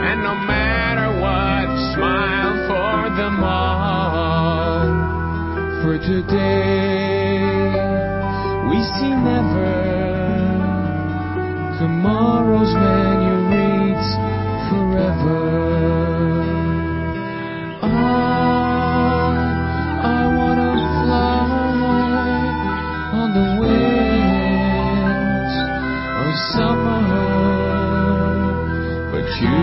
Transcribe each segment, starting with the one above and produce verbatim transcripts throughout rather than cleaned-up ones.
and no matter what, smile for them all. For today we see never, tomorrow's menu reads forever. I, I wanna fly on the wings of summer, but you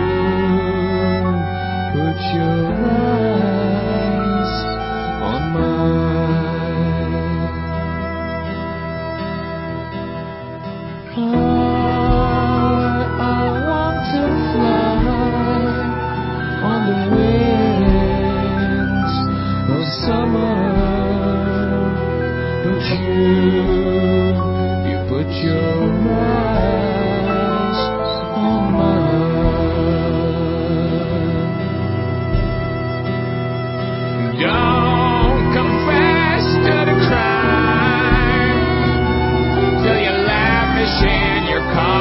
put your eyes on mine. I, I want to fly on the wings of summer, but you, you put your eyes on mine. Don't confess to the crime till you lavish in your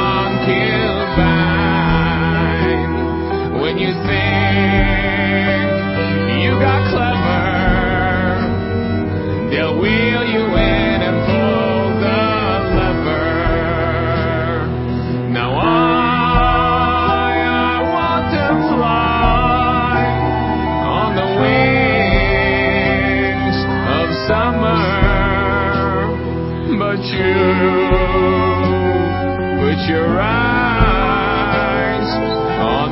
concubine. When you think you got clever, they'll wheel you in and pull the lever. Now I, I want to fly on the wings of summer, but you put your eyes on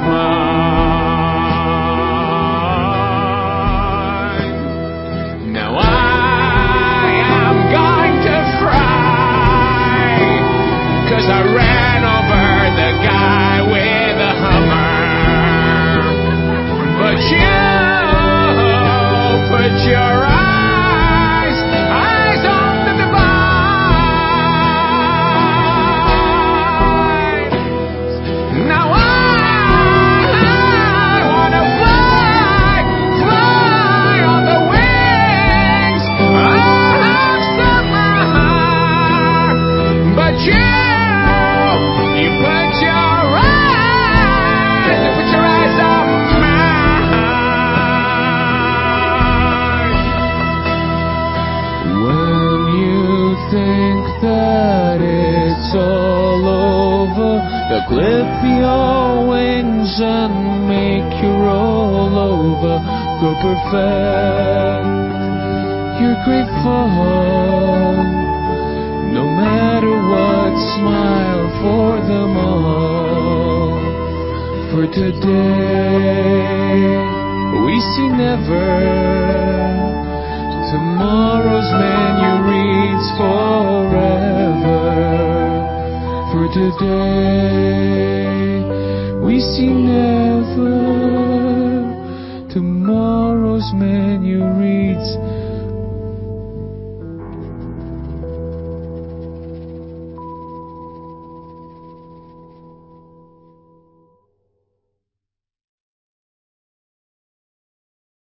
mine. Now I am going to fry, 'cause I ran over the guy with the Hummer, but you put your eyes, eyes on the divine. Now I, I wanna fly, fly on the wings of summer, but you, you put your eyes, you put your eyes on mine. When you think that it's all over, they'll clip your wings and make you roll over. Go perfect your great fall. No matter what, smile for them all. For today we see never, tomorrow's menu reads forever. For today we see never, tomorrow's menu reads